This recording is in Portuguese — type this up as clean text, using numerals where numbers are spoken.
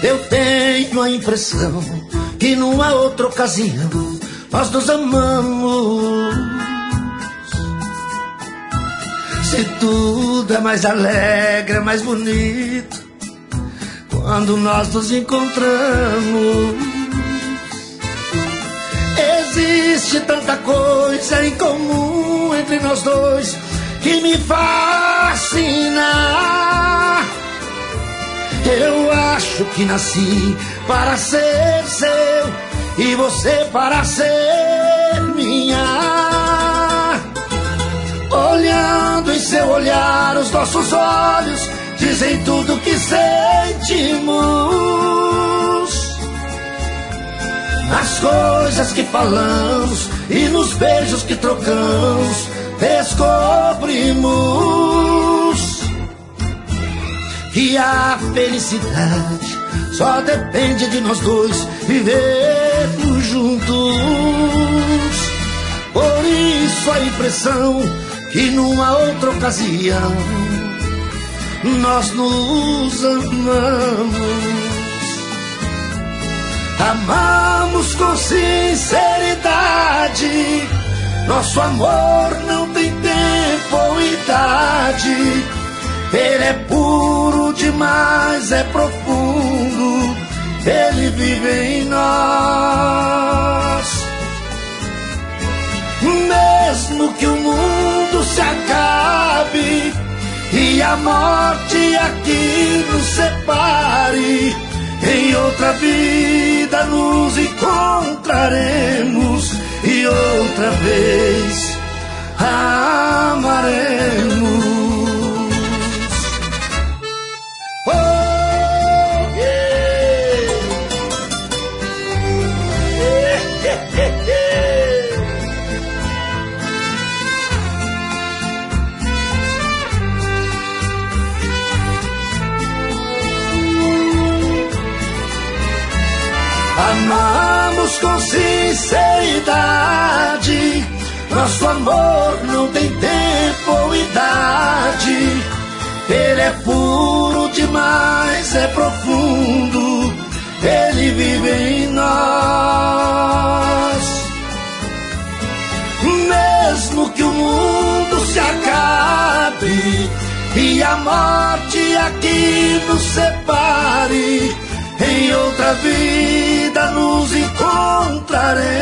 Eu tenho a impressão que numa outra ocasião nós nos amamos. Se tudo é mais alegre, é mais bonito quando nós nos encontramos. Existe tanta coisa em comum entre nós dois que me fascina. Eu acho que nasci para ser seu e você para ser minha. Olhando em seu olhar, os nossos olhos dizem tudo que sentimos. Nas coisas que falamos e nos beijos que trocamos, descobrimos que a felicidade só depende de nós dois vivermos juntos. Por isso a impressão que numa outra ocasião nós nos amamos. Amamos com sinceridade, nosso amor não tem tempo ou idade. Ele é puro demais, é profundo, ele vive em nós. Mesmo que o mundo se acabe e a morte aqui nos separe, em outra vida nos encontraremos e outra vez amaremos. Amamos com sinceridade, nosso amor não tem tempo ou idade. Ele é puro demais, é profundo, ele vive em nós. Mesmo que o mundo se acabe e a morte aqui nos separe, em outra vida nos encontraremos